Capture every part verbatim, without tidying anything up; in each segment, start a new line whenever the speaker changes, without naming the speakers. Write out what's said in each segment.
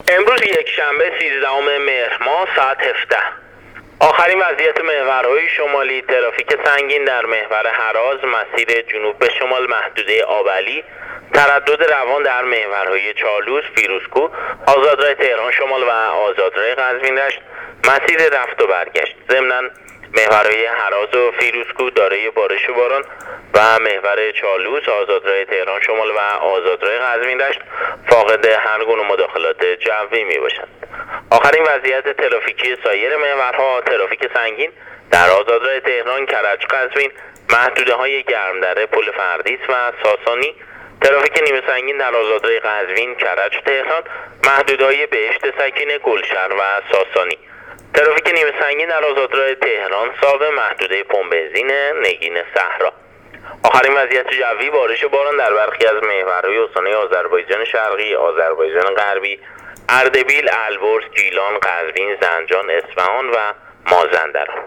امروز یک شنبه سیزدهم مهر ماه ساعت هفده. آخرین وضعیت محورهای شمالی: ترافیک سنگین در محور هراز مسیر جنوب به شمال محدوده آبعلی، تردد روان در محورهای چالوس، فیروزکوه، آزادراه تهران شمال و آزادراه قزوین رشت مسیر رفت و برگشت. ضمناً محورهای هراز و فیروزکوه دارای بارش و باران و محور چالوس، آزادراه تهران شمال و آزادراه قزوین رشت فاقد هر گونه مداخلات جوی می باشند. آخرین وضعیت ترافیکی سایر محورها: ترافیک سنگین در آزادراه تهران، کرج، قزوین، محدوده های گرمدره، پل فردیس و ساسانی، ترافیک نیمه سنگین در آزادراه قزوین، کرج، تهران، محدوده های بهشت سکینه، گلشهر و ساسانی، ترافیک نیمه سنگین در آزادراه تهران، ساوه، محدوده پمپ بنزین نگین صحرا. آخرین وضعیت جوی: بارش باران در برخی از محورهای استانهای آذربایجان شرقی، آذربایجان غربی، اردبیل، البرز، گیلان، قزوین، زنجان، اصفهان و مازندران.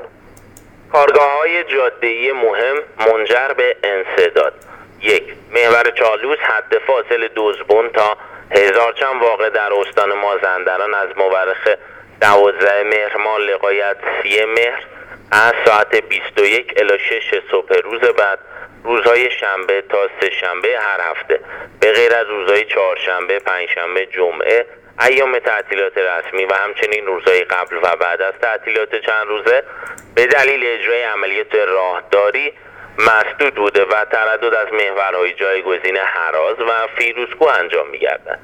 کارگاه‌های جاده‌ای مهم منجر به انسداد: یک. محور چالوس حد فاصل دوزبون تا هزارچند واقع در استان مازندران از مورخ دوازده مهر ماه لغایت سی مهر از ساعت بیست و یک الی شش صبح روز بعد، روزهای شنبه تا سه شنبه هر هفته به غیر از روزهای چهارشنبه، پنجشنبه، جمعه، ایام تعطیلات رسمی و همچنین روزهای قبل و بعد از تعطیلات چند روزه به دلیل اجرای عملیات راهداری مسدود بوده و تردد از محورهای جایگزین هراز و فیروزکوه انجام می‌گردد.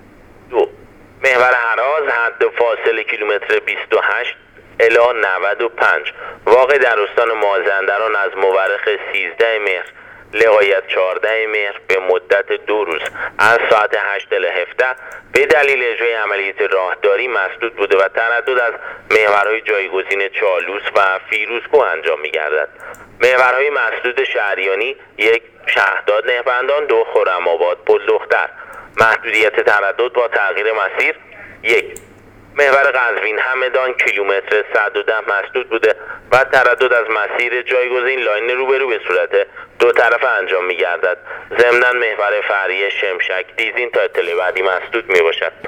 دو. محور هراز حد فاصل کیلومتر بیست و هشت الی نود و پنج واقع در استان مازندران از مورخ سیزده مهر لغایت چهارده مهر به مدت دو روز از ساعت هشت الی هفده به دلیل اجرای عملیات راهداری مسدود بوده و تردد از محورهای جایگزین چالوس و فیروزکوه انجام می‌گردد. محورهای مسدود شهریانی: یک. شهرداد نهبندان، دو. خرم‌آباد پل دختر. محدودیت تردد با تغییر مسیر: یک. محور قزوین همدان کیلومتر صد و ده مسدود بوده و تردد از مسیر جایگزین لاین روبرو به صورت دو طرفه انجام می گردد. ضمناً محور فرعی شمشک دیزین تا اطلاع بعدی مسدود می باشد.